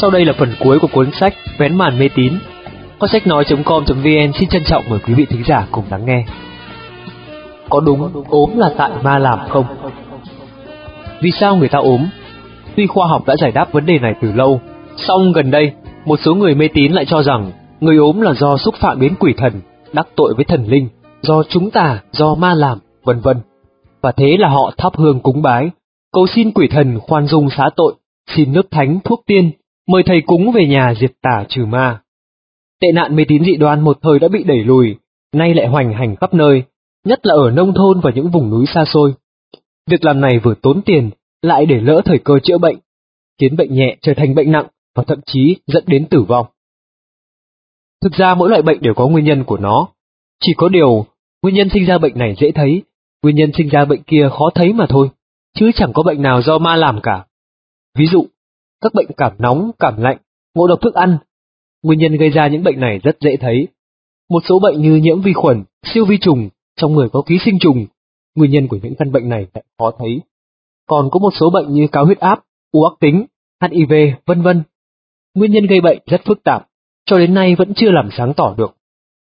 Sau đây là phần cuối của cuốn sách Vén màn mê tín. Kho sách nói.com.vn xin trân trọng mời quý vị thính giả cùng lắng nghe. Có đúng ốm là tại ma làm không? Vì sao người ta ốm? Tuy khoa học đã giải đáp vấn đề này từ lâu, song gần đây, một số người mê tín lại cho rằng người ốm là do xúc phạm đến quỷ thần, đắc tội với thần linh, do chúng tà, do ma làm, vân vân. Và thế là họ thắp hương cúng bái, cầu xin quỷ thần khoan dung xá tội, xin nước thánh thuốc tiên, mời thầy cúng về nhà diệt tà trừ ma. Tệ nạn mê tín dị đoan một thời đã bị đẩy lùi, nay lại hoành hành khắp nơi, nhất là ở nông thôn và những vùng núi xa xôi. Việc làm này vừa tốn tiền, lại để lỡ thời cơ chữa bệnh, khiến bệnh nhẹ trở thành bệnh nặng và thậm chí dẫn đến tử vong. Thực ra mỗi loại bệnh đều có nguyên nhân của nó, chỉ có điều nguyên nhân sinh ra bệnh này dễ thấy, nguyên nhân sinh ra bệnh kia khó thấy mà thôi, chứ chẳng có bệnh nào do ma làm cả. Ví dụ, các bệnh cảm nóng, cảm lạnh, ngộ độc thức ăn, nguyên nhân gây ra những bệnh này rất dễ thấy. Một số bệnh như nhiễm vi khuẩn, siêu vi trùng, trong người có ký sinh trùng, nguyên nhân của những căn bệnh này lại khó thấy. Còn có một số bệnh như cao huyết áp, u ác tính, HIV, vân vân. Nguyên nhân gây bệnh rất phức tạp, cho đến nay vẫn chưa làm sáng tỏ được.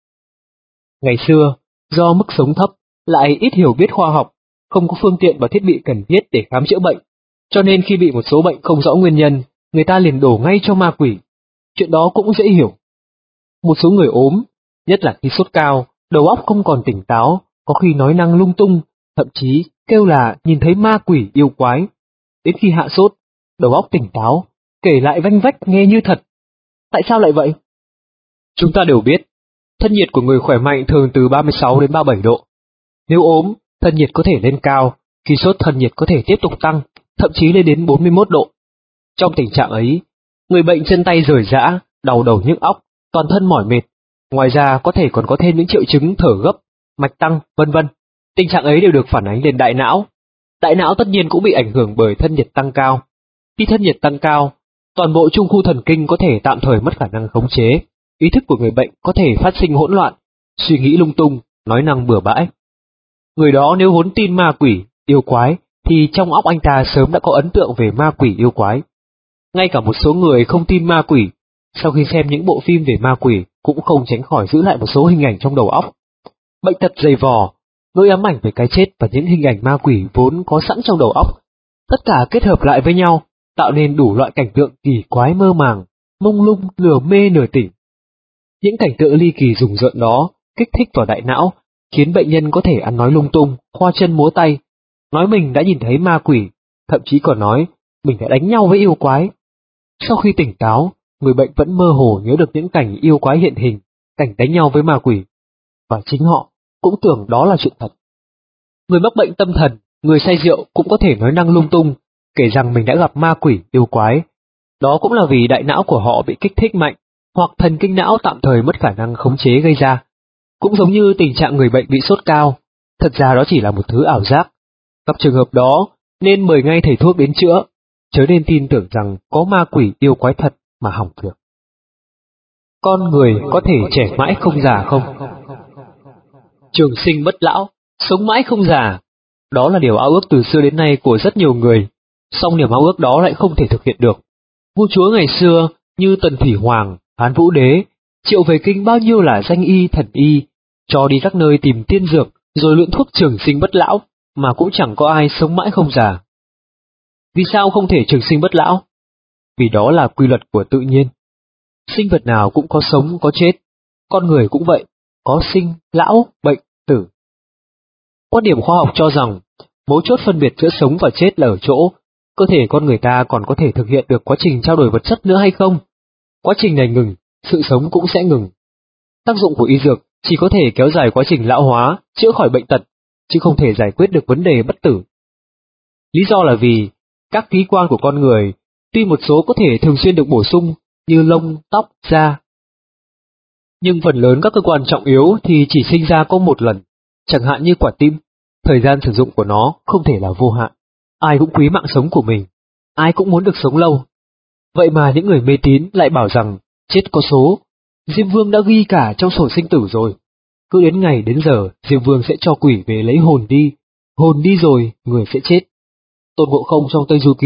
Ngày xưa, do mức sống thấp, lại ít hiểu biết khoa học, không có phương tiện và thiết bị cần thiết để khám chữa bệnh, cho nên khi bị một số bệnh không rõ nguyên nhân, người ta liền đổ ngay cho ma quỷ. Chuyện đó cũng dễ hiểu. Một số người ốm, nhất là khi sốt cao, đầu óc không còn tỉnh táo, có khi nói năng lung tung, thậm chí kêu là nhìn thấy ma quỷ yêu quái. Đến khi hạ sốt, đầu óc tỉnh táo, kể lại vanh vách nghe như thật. Tại sao lại vậy? Chúng ta đều biết, thân nhiệt của người khỏe mạnh thường từ 36 đến 37 độ. Nếu ốm, thân nhiệt có thể lên cao, khi sốt thân nhiệt có thể tiếp tục tăng, thậm chí lên đến 41 độ. Trong tình trạng ấy, người bệnh chân tay rời rã, đau đầu nhức óc, toàn thân mỏi mệt. Ngoài ra có thể còn có thêm những triệu chứng thở gấp, mạch tăng, vân vân. Tình trạng ấy đều được phản ánh lên đại não. Đại não tất nhiên cũng bị ảnh hưởng bởi thân nhiệt tăng cao. Khi thân nhiệt tăng cao, toàn bộ trung khu thần kinh có thể tạm thời mất khả năng khống chế, ý thức của người bệnh có thể phát sinh hỗn loạn, suy nghĩ lung tung, nói năng bừa bãi. Người đó nếu vốn tin ma quỷ, yêu quái, thì trong óc anh ta sớm đã có ấn tượng về ma quỷ yêu quái. Ngay cả một số người không tin ma quỷ, sau khi xem những bộ phim về ma quỷ cũng không tránh khỏi giữ lại một số hình ảnh trong đầu óc. Bệnh tật dày vò, nỗi ám ảnh về cái chết và những hình ảnh ma quỷ vốn có sẵn trong đầu óc, tất cả kết hợp lại với nhau, tạo nên đủ loại cảnh tượng kỳ quái mơ màng, mông lung, nửa mê nửa tỉnh. Những cảnh tượng ly kỳ rùng rợn đó kích thích vào đại não, khiến bệnh nhân có thể ăn nói lung tung, khoa chân múa tay, nói mình đã nhìn thấy ma quỷ, thậm chí còn nói mình đã đánh nhau với yêu quái. Sau khi tỉnh táo, người bệnh vẫn mơ hồ nhớ được những cảnh yêu quái hiện hình, cảnh đánh nhau với ma quỷ, và chính họ cũng tưởng đó là chuyện thật. Người mắc bệnh tâm thần, người say rượu cũng có thể nói năng lung tung, kể rằng mình đã gặp ma quỷ yêu quái. Đó cũng là vì đại não của họ bị kích thích mạnh, hoặc thần kinh não tạm thời mất khả năng khống chế gây ra. Cũng giống như tình trạng người bệnh bị sốt cao, thật ra đó chỉ là một thứ ảo giác. Gặp trường hợp đó, nên mời ngay thầy thuốc đến chữa, chớ nên tin tưởng rằng có ma quỷ yêu quái thật mà hỏng việc. Con người có thể trẻ mãi không già không? Trường sinh bất lão, sống mãi không già, đó là điều ao ước từ xưa đến nay của rất nhiều người, song niềm ao ước đó lại không thể thực hiện được. Vua chúa ngày xưa như Tần Thủy Hoàng, Hán Vũ Đế, triệu về kinh bao nhiêu là danh y thần y, cho đi các nơi tìm tiên dược, rồi luyện thuốc trường sinh bất lão, mà cũng chẳng có ai sống mãi không già. Vì sao không thể trường sinh bất lão? Vì đó là quy luật của tự nhiên. Sinh vật nào cũng có sống, có chết, con người cũng vậy, có sinh, lão, bệnh, tử. Quan điểm khoa học cho rằng, mấu chốt phân biệt giữa sống và chết là ở chỗ, cơ thể con người ta còn có thể thực hiện được quá trình trao đổi vật chất nữa hay không? Quá trình này ngừng, sự sống cũng sẽ ngừng. Tác dụng của y dược chỉ có thể kéo dài quá trình lão hóa, chữa khỏi bệnh tật, chứ không thể giải quyết được vấn đề bất tử. Lý do là vì, các khí quan của con người, tuy một số có thể thường xuyên được bổ sung, như lông, tóc, da, nhưng phần lớn các cơ quan trọng yếu thì chỉ sinh ra có một lần, chẳng hạn như quả tim, thời gian sử dụng của nó không thể là vô hạn. Ai cũng quý mạng sống của mình, ai cũng muốn được sống lâu. Vậy mà những người mê tín lại bảo rằng chết có số, Diêm Vương đã ghi cả trong sổ sinh tử rồi. Cứ đến ngày đến giờ Diêm Vương sẽ cho quỷ về lấy hồn đi rồi người sẽ chết. Tôn Ngộ Không trong Tây Du Ký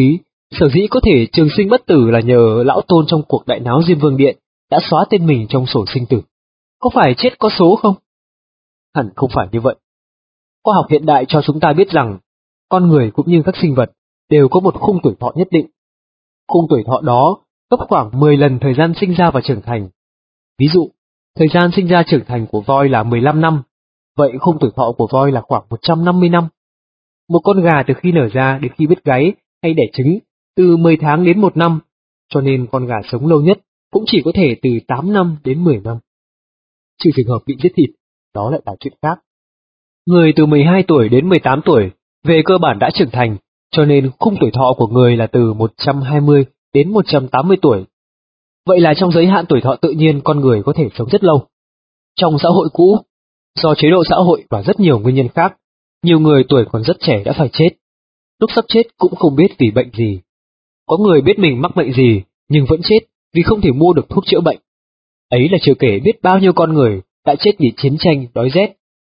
Sở dĩ có thể trường sinh bất tử là nhờ lão tôn trong cuộc đại náo Diêm Vương Điện đã xóa tên mình trong sổ sinh tử. Có phải chết có số không? Hẳn không phải như vậy. Khoa học hiện đại cho chúng ta biết rằng con người cũng như các sinh vật đều có một khung tuổi thọ nhất định. Khung tuổi thọ đó gấp khoảng 10 lần thời gian sinh ra và trưởng thành. Ví dụ, thời gian sinh ra trưởng thành của voi là 15 năm, vậy khung tuổi thọ của voi là khoảng 150 năm. Một con gà từ khi nở ra đến khi biết gáy hay đẻ trứng từ 10 tháng đến 1 năm, cho nên con gà sống lâu nhất cũng chỉ có thể từ 8 năm đến 10 năm. Trừ trường hợp bị giết thịt, đó lại là chuyện khác. Người từ 12 tuổi đến 18 tuổi về cơ bản đã trưởng thành, cho nên khung tuổi thọ của người là từ 120 đến 180 tuổi. Vậy là trong giới hạn tuổi thọ tự nhiên con người có thể sống rất lâu. Trong xã hội cũ, do chế độ xã hội và rất nhiều nguyên nhân khác, nhiều người tuổi còn rất trẻ đã phải chết. Lúc sắp chết cũng không biết vì bệnh gì. Có người biết mình mắc bệnh gì nhưng vẫn chết vì không thể mua được thuốc chữa bệnh. Ấy là chưa kể biết bao nhiêu con người đã chết vì chiến tranh, đói rét.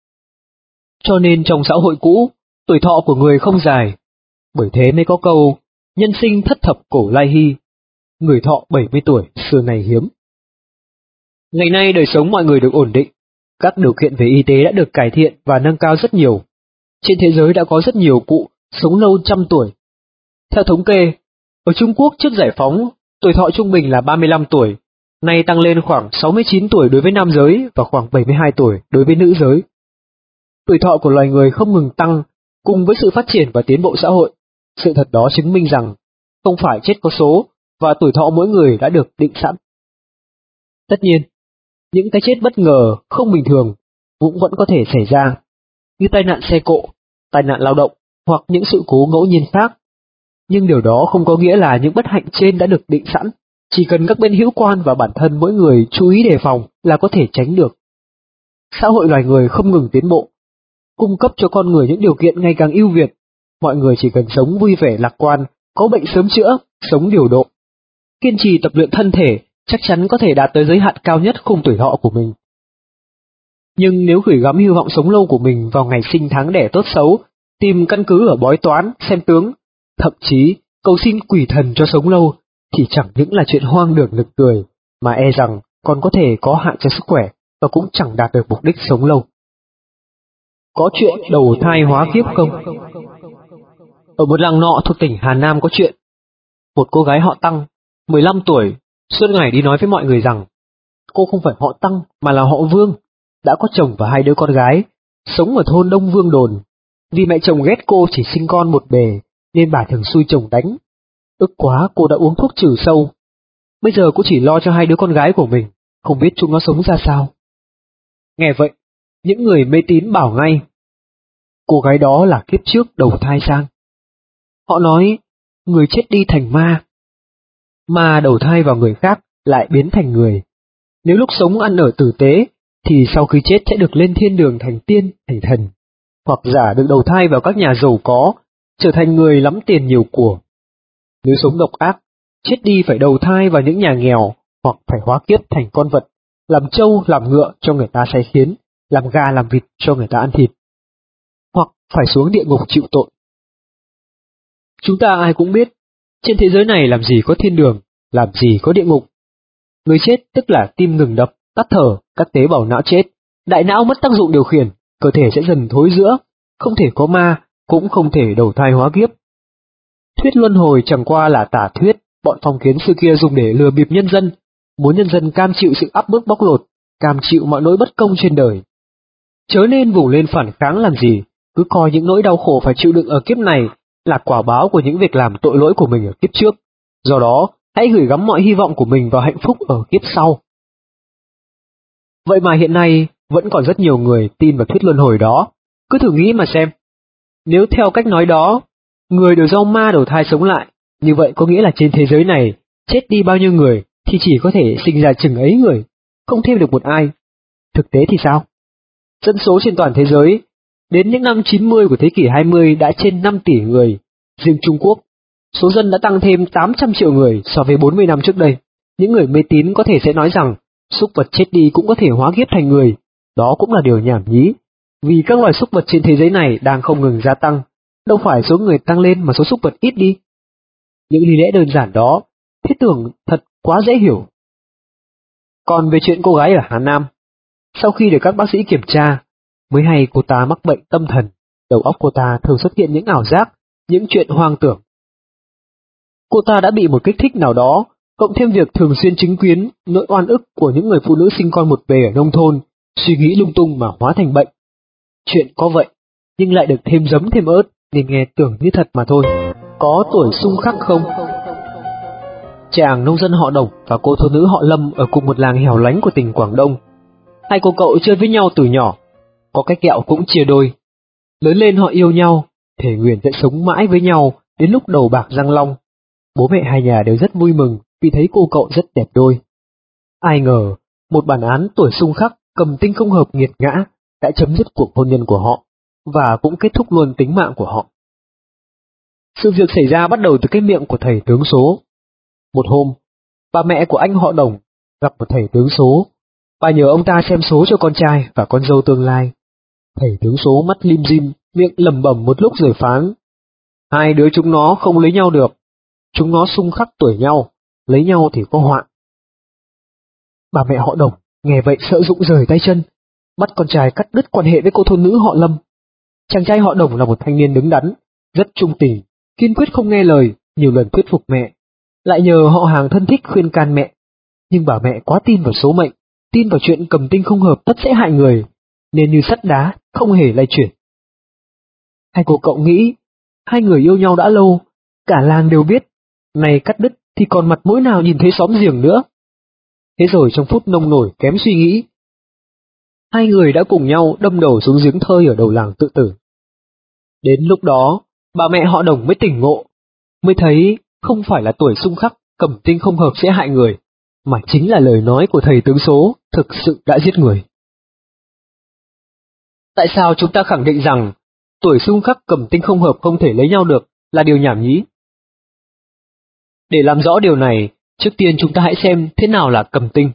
Cho nên trong xã hội cũ, tuổi thọ của người không dài. Bởi thế mới có câu, nhân sinh thất thập cổ lai hy, người thọ 70 tuổi xưa này hiếm. Ngày nay đời sống mọi người được ổn định, các điều kiện về y tế đã được cải thiện và nâng cao rất nhiều. Trên thế giới đã có rất nhiều cụ sống lâu trăm tuổi. Theo thống kê, ở Trung Quốc trước giải phóng, tuổi thọ trung bình là 35 tuổi, nay tăng lên khoảng 69 tuổi đối với nam giới và khoảng 72 tuổi đối với nữ giới. Tuổi thọ của loài người không ngừng tăng cùng với sự phát triển và tiến bộ xã hội. Sự thật đó chứng minh rằng không phải chết có số và tuổi thọ mỗi người đã được định sẵn. Tất nhiên, những cái chết bất ngờ, không bình thường cũng vẫn có thể xảy ra, như tai nạn xe cộ, tai nạn lao động hoặc những sự cố ngẫu nhiên khác. Nhưng điều đó không có nghĩa là những bất hạnh trên đã được định sẵn, chỉ cần các bên hữu quan và bản thân mỗi người chú ý đề phòng là có thể tránh được. Xã hội loài người không ngừng tiến bộ, cung cấp cho con người những điều kiện ngày càng ưu việt. Mọi người chỉ cần sống vui vẻ lạc quan, có bệnh sớm chữa, sống điều độ. Kiên trì tập luyện thân thể, chắc chắn có thể đạt tới giới hạn cao nhất khung tuổi thọ của mình. Nhưng nếu gửi gắm hy vọng sống lâu của mình vào ngày sinh tháng đẻ tốt xấu, tìm căn cứ ở bói toán, xem tướng, thậm chí cầu xin quỷ thần cho sống lâu, thì chẳng những là chuyện hoang đường nực cười, mà e rằng còn có thể có hại cho sức khỏe và cũng chẳng đạt được mục đích sống lâu. Có chuyện đầu thai hóa kiếp không? Ở một làng nọ thuộc tỉnh Hà Nam có chuyện. Một cô gái họ Tăng, 15 tuổi, suốt ngày đi nói với mọi người rằng cô không phải họ Tăng mà là họ Vương, đã có chồng và 2 đứa con gái, sống ở thôn Đông Vương Đồn. Vì mẹ chồng ghét cô chỉ sinh con một bề, nên bà thường xui chồng đánh. Ức quá cô đã uống thuốc trừ sâu. Bây giờ cô chỉ lo cho 2 đứa con gái của mình, không biết chúng nó sống ra sao. Nghe vậy, những người mê tín bảo ngay, cô gái đó là kiếp trước đầu thai sang. Họ nói, người chết đi thành ma, ma đầu thai vào người khác lại biến thành người. Nếu lúc sống ăn ở tử tế, thì sau khi chết sẽ được lên thiên đường thành tiên, thành thần, hoặc giả được đầu thai vào các nhà giàu có, trở thành người lắm tiền nhiều của. Nếu sống độc ác, chết đi phải đầu thai vào những nhà nghèo, hoặc phải hóa kiếp thành con vật, làm trâu làm ngựa cho người ta sai khiến, làm gà làm vịt cho người ta ăn thịt, hoặc phải xuống địa ngục chịu tội. Chúng ta ai cũng biết, trên thế giới này làm gì có thiên đường, làm gì có địa ngục. Người chết tức là tim ngừng đập, tắt thở, các tế bào não chết, đại não mất tác dụng điều khiển, cơ thể sẽ dần thối rữa, không thể có ma, cũng không thể đầu thai hóa kiếp. Thuyết luân hồi chẳng qua là tả thuyết bọn phong kiến xưa kia dùng để lừa bịp nhân dân, muốn nhân dân cam chịu sự áp bức bóc lột, cam chịu mọi nỗi bất công trên đời. Chớ nên vùng lên phản kháng làm gì, cứ coi những nỗi đau khổ phải chịu đựng ở kiếp này là quả báo của những việc làm tội lỗi của mình ở kiếp trước. Do đó, hãy gửi gắm mọi hy vọng của mình vào hạnh phúc ở kiếp sau. Vậy mà hiện nay vẫn còn rất nhiều người tin vào thuyết luân hồi đó. Cứ thử nghĩ mà xem, nếu theo cách nói đó, người đều do ma đầu thai sống lại, như vậy có nghĩa là trên thế giới này chết đi bao nhiêu người thì chỉ có thể sinh ra chừng ấy người, không thêm được một ai. Thực tế thì sao? Dân số trên toàn thế giới đến những năm 90 của thế kỷ 20 đã trên 5 tỷ người. Riêng Trung Quốc, số dân đã tăng thêm 800 triệu người so với 40 năm trước đây. Những người mê tín có thể sẽ nói rằng súc vật chết đi cũng có thể hóa kiếp thành người. Đó cũng là điều nhảm nhí, vì các loài súc vật trên thế giới này đang không ngừng gia tăng. Đâu phải số người tăng lên mà số súc vật ít đi. Những lý lẽ đơn giản đó, thiết tưởng thật quá dễ hiểu. Còn về chuyện cô gái ở Hà Nam, sau khi được các bác sĩ kiểm tra, mới hay cô ta mắc bệnh tâm thần, đầu óc cô ta thường xuất hiện những ảo giác, những chuyện hoang tưởng. Cô ta đã bị một kích thích nào đó, cộng thêm việc thường xuyên chứng kiến nỗi oan ức của những người phụ nữ sinh con một bề ở nông thôn, suy nghĩ lung tung mà hóa thành bệnh. Chuyện có vậy, nhưng lại được thêm giấm thêm ớt, nên nghe tưởng như thật mà thôi. Có tuổi xung khắc không? Chàng nông dân họ Đồng và cô thiếu nữ họ Lâm ở cùng một làng hẻo lánh của tỉnh Quảng Đông. Hai cô cậu chơi với nhau từ nhỏ, có cái kẹo cũng chia đôi. Lớn lên họ yêu nhau, thề nguyện sẽ sống mãi với nhau đến lúc đầu bạc răng long. Bố mẹ hai nhà đều rất vui mừng vì thấy cô cậu rất đẹp đôi. Ai ngờ, một bản án tuổi xung khắc cầm tinh không hợp nghiệt ngã đã chấm dứt cuộc hôn nhân của họ, và cũng kết thúc luôn tính mạng của họ. Sự việc xảy ra bắt đầu từ cái miệng của thầy tướng số. Một hôm, bà mẹ của anh họ Đồng gặp một thầy tướng số. Bà nhờ ông ta xem số cho con trai và con dâu tương lai. Thầy tướng số mắt lim dim, miệng lẩm bẩm một lúc rồi phán: hai đứa chúng nó không lấy nhau được. Chúng nó xung khắc tuổi nhau, lấy nhau thì có họa. Bà mẹ họ Đồng nghe vậy sợ rụng rời tay chân, bắt con trai cắt đứt quan hệ với cô thôn nữ họ Lâm. Chàng trai họ Đồng là một thanh niên đứng đắn, rất trung tình, kiên quyết không nghe lời, nhiều lần thuyết phục mẹ, lại nhờ họ hàng thân thích khuyên can mẹ. Nhưng bà mẹ quá tin vào số mệnh, tin vào chuyện cầm tinh không hợp tất sẽ hại người, nên như sắt đá, không hề lay chuyển. Hai cô cậu nghĩ, hai người yêu nhau đã lâu, cả làng đều biết, này cắt đứt thì còn mặt mũi nào nhìn thấy xóm giềng nữa. Thế rồi trong phút nông nổi kém suy nghĩ, hai người đã cùng nhau đâm đầu xuống giếng thơi ở đầu làng tự tử. Đến lúc đó, bà mẹ họ Đồng mới tỉnh ngộ, mới thấy không phải là tuổi xung khắc cầm tinh không hợp sẽ hại người, mà chính là lời nói của thầy tướng số thực sự đã giết người. Tại sao chúng ta khẳng định rằng tuổi xung khắc cầm tinh không hợp không thể lấy nhau được là điều nhảm nhí? Để làm rõ điều này, trước tiên chúng ta hãy xem thế nào là cầm tinh.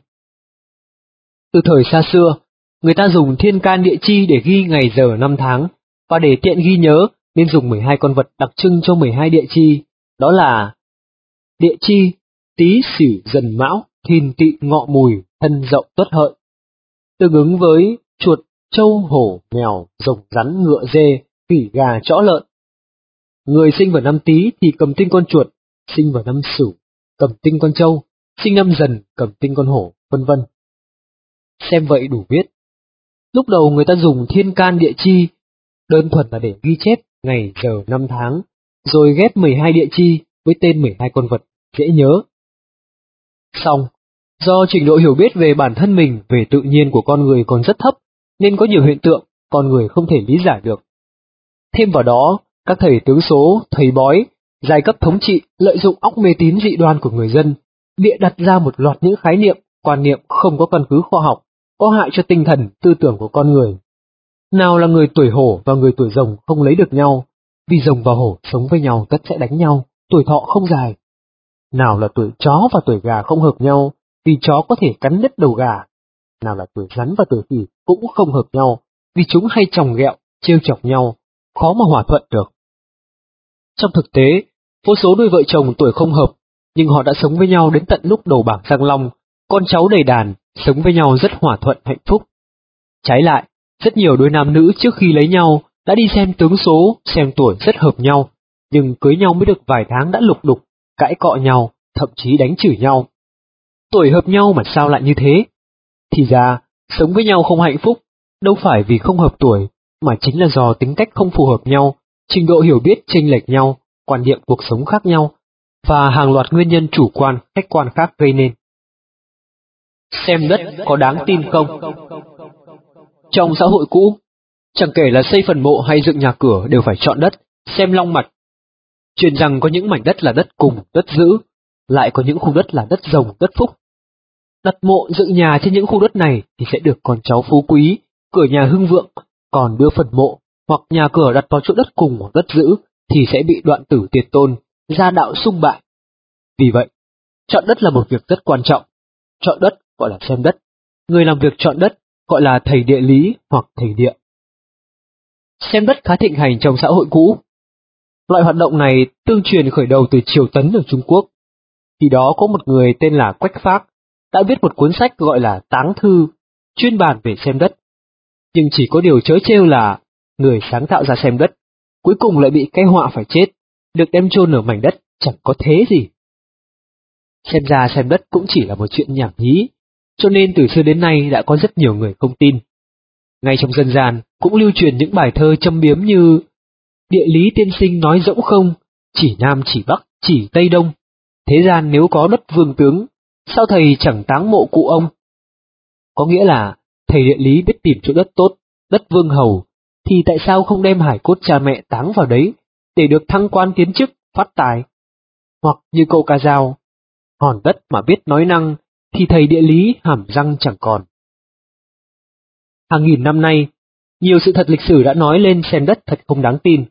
Từ thời xa xưa, người ta dùng thiên can địa chi để ghi ngày giờ năm tháng, và để tiện ghi nhớ nên dùng 12 con vật đặc trưng cho 12 địa chi, đó là địa chi Tý Sửu Dần Mão Thìn Tỵ Ngọ Mùi Thân Dậu Tuất Hợi, tương ứng với chuột, trâu, hổ, mèo, rồng, rắn, ngựa, dê, khỉ, gà, chó, lợn. Người sinh vào năm Tý thì cầm tinh con chuột, sinh vào năm Sửu cầm tinh con trâu, sinh năm Dần cầm tinh con hổ, vân vân. Xem vậy đủ biết. Lúc đầu người ta dùng thiên can địa chi, đơn thuần là để ghi chép ngày giờ năm tháng, rồi ghép 12 địa chi với tên 12 con vật dễ nhớ. Xong, do trình độ hiểu biết về bản thân mình, về tự nhiên của con người còn rất thấp, nên có nhiều hiện tượng con người không thể lý giải được. Thêm vào đó, các thầy tướng số, thầy bói, giai cấp thống trị lợi dụng óc mê tín dị đoan của người dân, bịa đặt ra một loạt những khái niệm, quan niệm không có căn cứ khoa học, có hại cho tinh thần, tư tưởng của con người. Nào là người tuổi hổ và người tuổi rồng không lấy được nhau, vì rồng và hổ sống với nhau tất sẽ đánh nhau, tuổi thọ không dài. Nào là tuổi chó và tuổi gà không hợp nhau, vì chó có thể cắn đứt đầu gà. Nào là tuổi rắn và tuổi khỉ cũng không hợp nhau, vì chúng hay chòng ghẹo, trêu chọc nhau, khó mà hòa thuận được. Trong thực tế, vô số đôi vợ chồng tuổi không hợp, nhưng họ đã sống với nhau đến tận lúc đầu bạc răng long, con cháu đầy đàn, sống với nhau rất hòa thuận hạnh phúc. Trái lại, rất nhiều đôi nam nữ trước khi lấy nhau đã đi xem tướng số, xem tuổi rất hợp nhau, nhưng cưới nhau mới được vài tháng đã lục đục, cãi cọ nhau, thậm chí đánh chửi nhau. Tuổi hợp nhau mà sao lại như thế? Thì ra, sống với nhau không hạnh phúc, đâu phải vì không hợp tuổi, mà chính là do tính cách không phù hợp nhau, trình độ hiểu biết chênh lệch nhau, quan niệm cuộc sống khác nhau, và hàng loạt nguyên nhân chủ quan, khách quan khác gây nên. Xem đất có đáng tin không? Trong xã hội cũ, chẳng kể là xây phần mộ hay dựng nhà cửa đều phải chọn đất, xem long mạch. Truyền rằng có những mảnh đất là đất cùng, đất giữ, lại có những khu đất là đất rồng, đất phúc. Đặt mộ dựng nhà trên những khu đất này thì sẽ được con cháu phú quý, cửa nhà hưng vượng, còn đưa phần mộ hoặc nhà cửa đặt vào chỗ đất cùng hoặc đất giữ thì sẽ bị đoạn tử tiệt tôn, gia đạo xung bại. Vì vậy, chọn đất là một việc rất quan trọng. Chọn đất gọi là xem đất. Người làm việc chọn đất gọi là thầy địa lý hoặc thầy địa. Xem đất khá thịnh hành trong xã hội cũ. Loại hoạt động này tương truyền khởi đầu từ Triều Tấn ở Trung Quốc. Khi đó có một người tên là Quách Phác đã viết một cuốn sách gọi là Táng Thư, chuyên bàn về xem đất. Nhưng chỉ có điều trớ trêu là người sáng tạo ra xem đất, cuối cùng lại bị cái họa phải chết, được đem chôn ở mảnh đất chẳng có thế gì. Xem ra xem đất cũng chỉ là một chuyện nhảm nhí, cho nên từ xưa đến nay đã có rất nhiều người không tin. Ngay trong dân gian cũng lưu truyền những bài thơ châm biếm như địa lý tiên sinh nói rỗng không, chỉ Nam chỉ Bắc chỉ Tây Đông, thế gian nếu có đất vương tướng, sao thầy chẳng táng mộ cụ ông? Có nghĩa là thầy địa lý biết tìm chỗ đất tốt, đất vương hầu, thì tại sao không đem hải cốt cha mẹ táng vào đấy để được thăng quan tiến chức, phát tài? Hoặc như câu ca dao, hòn đất mà biết nói năng thì thầy địa lý hàm răng chẳng còn. Hàng nghìn năm nay, nhiều sự thật lịch sử đã nói lên xem đất thật không đáng tin.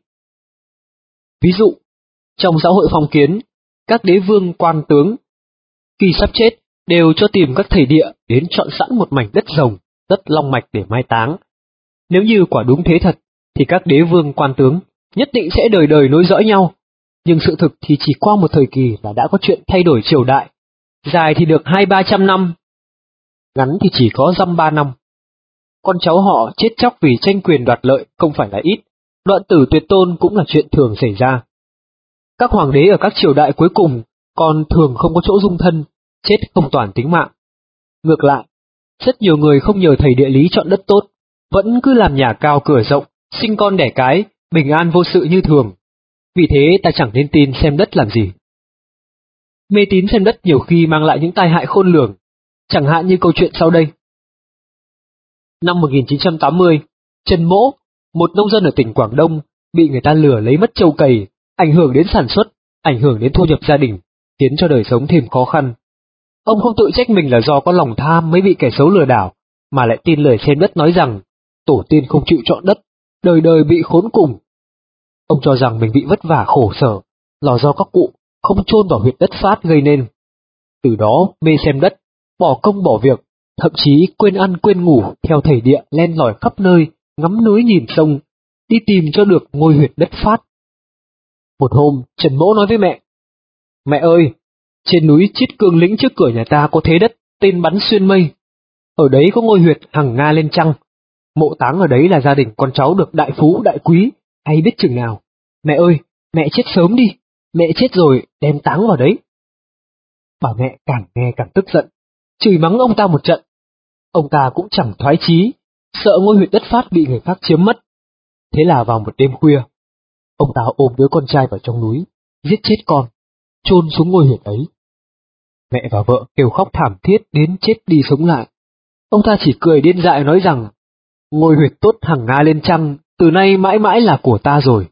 Ví dụ, trong xã hội phong kiến, các đế vương quan tướng khi sắp chết đều cho tìm các thầy địa đến chọn sẵn một mảnh đất rồng, đất long mạch để mai táng. Nếu như quả đúng thế thật, thì các đế vương quan tướng nhất định sẽ đời đời nối dõi nhau. Nhưng sự thực thì chỉ qua một thời kỳ là đã có chuyện thay đổi triều đại, dài thì được 200-300 năm, ngắn thì chỉ có dăm 3 năm. Con cháu họ chết chóc vì tranh quyền đoạt lợi không phải là ít, đoạn tử tuyệt tôn cũng là chuyện thường xảy ra. Các hoàng đế ở các triều đại cuối cùng còn thường không có chỗ dung thân, chết không toàn tính mạng. Ngược lại, rất nhiều người không nhờ thầy địa lý chọn đất tốt, vẫn cứ làm nhà cao cửa rộng, sinh con đẻ cái, bình an vô sự như thường. Vì thế ta chẳng nên tin xem đất làm gì. Mê tín xem đất nhiều khi mang lại những tai hại khôn lường, chẳng hạn như câu chuyện sau đây. Năm 1980, Trần Mỗ, một nông dân ở tỉnh Quảng Đông, bị người ta lừa lấy mất trâu cày, ảnh hưởng đến sản xuất, ảnh hưởng đến thu nhập gia đình, khiến cho đời sống thêm khó khăn. Ông không tự trách mình là do có lòng tham mới bị kẻ xấu lừa đảo, mà lại tin lời xem đất nói rằng tổ tiên không chịu chọn đất, đời đời bị khốn cùng. Ông cho rằng mình bị vất vả khổ sở là do các cụ không chôn vào huyệt đất phát gây nên. Từ đó mê xem đất, bỏ công bỏ việc, thậm chí quên ăn quên ngủ theo thầy địa len lỏi khắp nơi, ngắm núi nhìn sông, đi tìm cho được ngôi huyệt đất phát. Một hôm, Trần Mỗ nói với mẹ, mẹ ơi, trên núi Chiết Cương Lĩnh trước cửa nhà ta có thế đất tên Bắn Xuyên Mây. Ở đấy có ngôi huyệt hằng nga lên trăng. Mộ táng ở đấy là gia đình con cháu được đại phú đại quý, hay biết chừng nào. Mẹ ơi, mẹ chết sớm đi, mẹ chết rồi đem táng vào đấy. Bà mẹ càng nghe càng tức giận, chửi mắng ông ta một trận. Ông ta cũng chẳng thoái chí, sợ ngôi huyệt đất phát bị người khác chiếm mất. Thế là vào một đêm khuya, ông ta ôm đứa con trai vào trong núi, giết chết con, chôn xuống ngôi huyệt ấy. Mẹ và vợ kêu khóc thảm thiết đến chết đi sống lại. Ông ta chỉ cười điên dại nói rằng, ngôi huyệt tốt hằng nga lên trăng, từ nay mãi mãi là của ta rồi.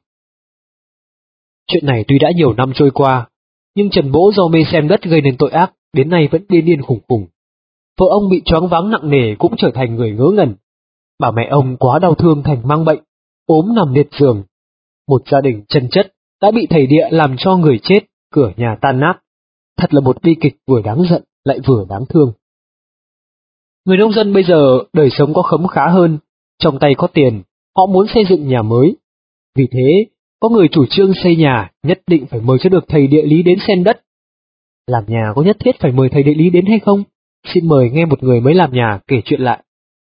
Chuyện này tuy đã nhiều năm trôi qua, nhưng Trần Mỗ do mê xem đất gây nên tội ác, đến nay vẫn điên điên khủng khủng. Vợ ông bị choáng váng nặng nề cũng trở thành người ngớ ngẩn. Bà mẹ ông quá đau thương thành mang bệnh, ốm nằm liệt giường. Một gia đình chân chất đã bị thầy địa làm cho người chết, cửa nhà tan nát. Thật là một bi kịch vừa đáng giận lại vừa đáng thương. Người nông dân bây giờ đời sống có khấm khá hơn, trong tay có tiền, họ muốn xây dựng nhà mới. Vì thế, có người chủ trương xây nhà nhất định phải mời cho được thầy địa lý đến xem đất. Làm nhà có nhất thiết phải mời thầy địa lý đến hay không? Xin mời nghe một người mới làm nhà kể chuyện lại.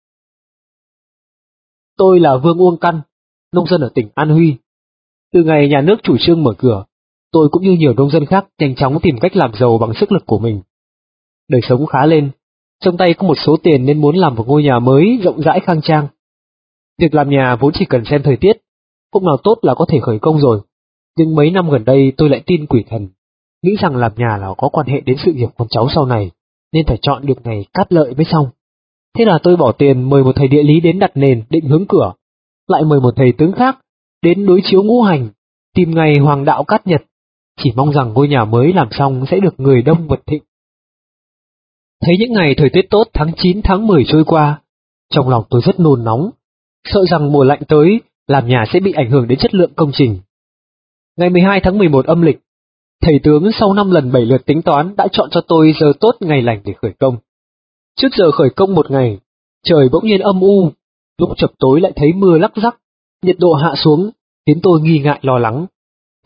Tôi là Vương Uông Căn, nông dân ở tỉnh An Huy. Từ ngày nhà nước chủ trương mở cửa, tôi cũng như nhiều nông dân khác nhanh chóng tìm cách làm giàu bằng sức lực của mình. Đời sống khá lên, trong tay có một số tiền nên muốn làm một ngôi nhà mới rộng rãi khang trang. Việc làm nhà vốn chỉ cần xem thời tiết, hôm nào tốt là có thể khởi công rồi. Nhưng mấy năm gần đây tôi lại tin quỷ thần, nghĩ rằng làm nhà là có quan hệ đến sự nghiệp con cháu sau này, nên phải chọn được ngày cát lợi mới xong. Thế là tôi bỏ tiền mời một thầy địa lý đến đặt nền định hướng cửa, lại mời một thầy tướng khác đến đối chiếu ngũ hành, tìm ngày hoàng đạo cát nhật, chỉ mong rằng ngôi nhà mới làm xong sẽ được người đông vật thịnh. Thấy những ngày thời tiết tốt tháng 9 tháng 10 trôi qua, trong lòng tôi rất nôn nóng, sợ rằng mùa lạnh tới, làm nhà sẽ bị ảnh hưởng đến chất lượng công trình. Ngày 12 tháng 11 âm lịch, thầy tướng sau 5 lần 7 lượt tính toán đã chọn cho tôi giờ tốt ngày lành để khởi công. Trước giờ khởi công một ngày, trời bỗng nhiên âm u, lúc chập tối lại thấy mưa lắc rắc, nhiệt độ hạ xuống, khiến tôi nghi ngại lo lắng.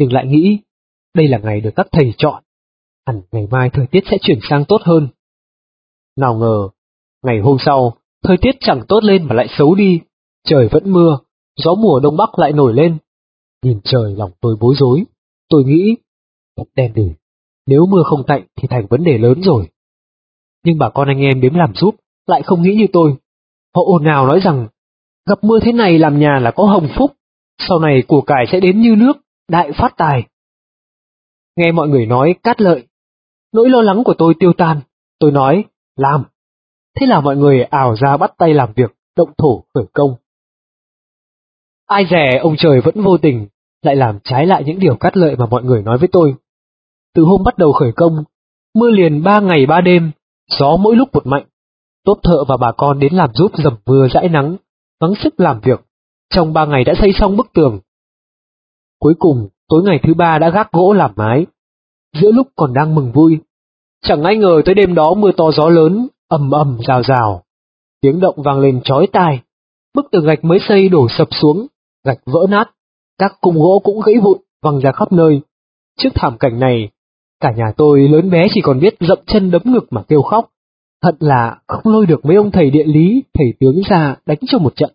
nhưng lại nghĩ đây là ngày được các thầy chọn, hẳn ngày mai thời tiết sẽ chuyển sang tốt hơn. Nào ngờ, ngày hôm sau, thời tiết chẳng tốt lên mà lại xấu đi, trời vẫn mưa, gió mùa đông bắc lại nổi lên. Nhìn trời lòng tôi bối rối, tôi nghĩ, thật đen đủi, nếu mưa không tạnh thì thành vấn đề lớn rồi. Nhưng bà con anh em đến làm giúp lại không nghĩ như tôi. Họ ồn ào nói rằng, gặp mưa thế này làm nhà là có hồng phúc, sau này của cải sẽ đến như nước, đại phát tài. Nghe mọi người nói cát lợi, nỗi lo lắng của tôi tiêu tan, tôi nói, làm. Thế là mọi người ào ra bắt tay làm việc, động thổ khởi công. Ai dè ông trời vẫn vô tình, lại làm trái lại những điều cát lợi mà mọi người nói với tôi. Từ hôm bắt đầu khởi công, mưa liền 3 ngày 3 đêm, gió mỗi lúc một mạnh. Tốp thợ và bà con đến làm giúp dầm mưa dãi nắng, gắng sức làm việc, trong 3 ngày đã xây xong bức tường. Cuối cùng, tối ngày thứ 3 đã gác gỗ làm mái. Giữa lúc còn đang mừng vui, chẳng ai ngờ tới đêm đó mưa to gió lớn, ầm ầm rào rào. Tiếng động vang lên chói tai, bức tường gạch mới xây đổ sập xuống, gạch vỡ nát, các khung gỗ cũng gãy vụn, văng ra khắp nơi. Trước thảm cảnh này, cả nhà tôi lớn bé chỉ còn biết dậm chân đấm ngực mà kêu khóc. Thật là không lôi được mấy ông thầy địa lý, thầy tướng ra đánh cho một trận.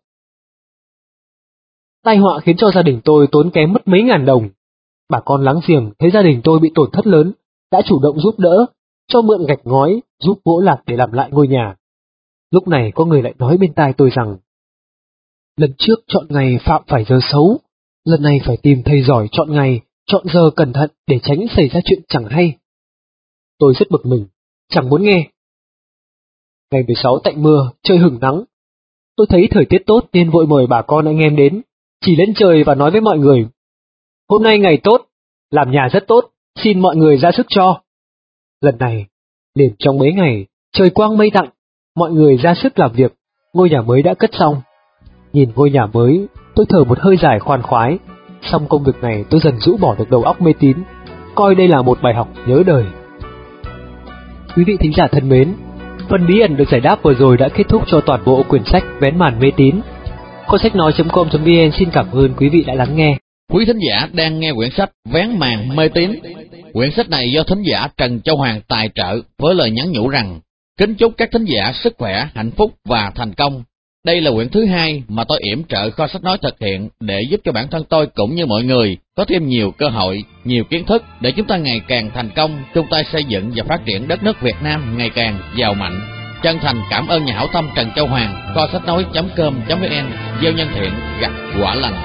Tai họa khiến cho gia đình tôi tốn kém mất mấy ngàn đồng. Bà con láng giềng thấy gia đình tôi bị tổn thất lớn, đã chủ động giúp đỡ, cho mượn gạch ngói, giúp gỗ lạc để làm lại ngôi nhà. Lúc này có người lại nói bên tai tôi rằng, lần trước chọn ngày phạm phải giờ xấu, lần này phải tìm thầy giỏi chọn ngày, chọn giờ cẩn thận để tránh xảy ra chuyện chẳng hay. Tôi rất bực mình, chẳng muốn nghe. Ngày 16 tạnh mưa, trời hửng nắng. Tôi thấy thời tiết tốt nên vội mời bà con anh em đến, chỉ lên trời và nói với mọi người, hôm nay ngày tốt, làm nhà rất tốt, xin mọi người ra sức cho. Lần này, liền trong mấy ngày, trời quang mây tạnh, mọi người ra sức làm việc, ngôi nhà mới đã cất xong. Nhìn ngôi nhà mới, tôi thở một hơi dài khoan khoái. Xong công việc này tôi dần rũ bỏ được đầu óc mê tín, coi đây là một bài học nhớ đời. Quý vị thính giả thân mến, phần bí ẩn được giải đáp vừa rồi đã kết thúc cho toàn bộ quyển sách Vén màn mê tín. Kho sách nói.com.vn xin cảm ơn quý vị đã lắng nghe. Quý thính giả đang nghe quyển sách Vén màn mê tín. Quyển sách này do thính giả Trần Châu Hoàng tài trợ với lời nhắn nhủ rằng, kính chúc các thính giả sức khỏe, hạnh phúc và thành công. Đây là quyển thứ 2 mà tôi yểm trợ Kho Sách Nói thực hiện để giúp cho bản thân tôi cũng như mọi người có thêm nhiều cơ hội, nhiều kiến thức để chúng ta ngày càng thành công, chung tay xây dựng và phát triển đất nước Việt Nam ngày càng giàu mạnh. Chân thành cảm ơn nhà hảo tâm Trần Châu Hoàng, kho sách nói.com.vn, gieo nhân thiện, gặt quả lành.